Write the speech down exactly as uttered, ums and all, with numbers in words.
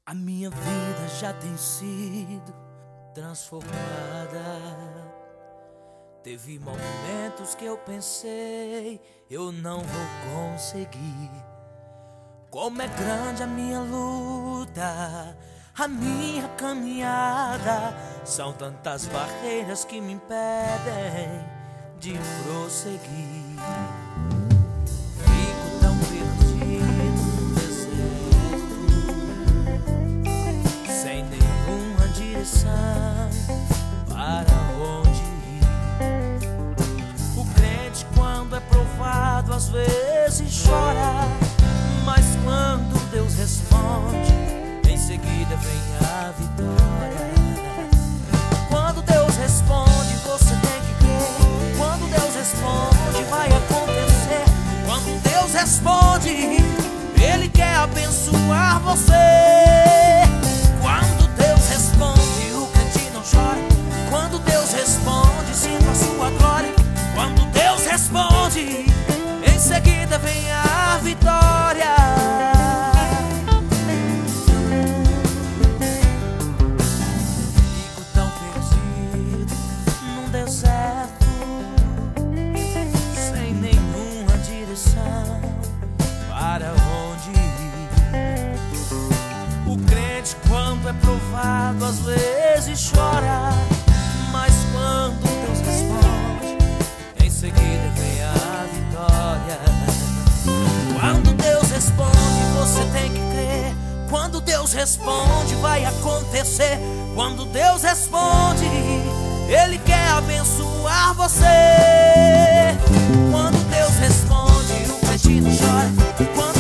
A minha vida já tem sido transformada. Teve momentos que eu pensei, eu não vou conseguir. Como é grande a minha luta, a minha caminhada. São tantas barreiras que me impedem de prosseguir. Fico tão perdido no deserto, sem nenhuma direção para onde ir. O crente, quando é provado, às vezes chora, mas quando Deus responde, em seguida vem a vitória. Quando Deus responde, você tem que crer. Quando Deus responde, vai acontecer. Quando Deus responde, Ele quer abençoar você. Quando Deus responde, o crente não chora. Quando Deus responde, sinta a sua glória. Quando Deus responde, em seguida vem a vitória. Fico tão perdido num deserto, sem nenhuma direção para onde ir. O crente, quando é provado, às vezes chora, mas quando Deus responde, em seguida vem a vitória. Quando Deus responde, você tem que crer. Quando Deus responde, vai acontecer. Quando Deus responde, Ele quer abençoar você. Quando Deus responde, o crente não chora. Quando